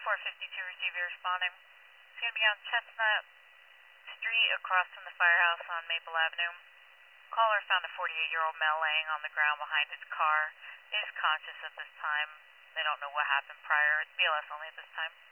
452 receiver responding. It's going to be on Chestnut Street across from the firehouse on Maple Avenue. Caller found a 48-year-old male laying on the ground behind his car. He is conscious at this time. They don't know what happened prior. It's BLS only at this time.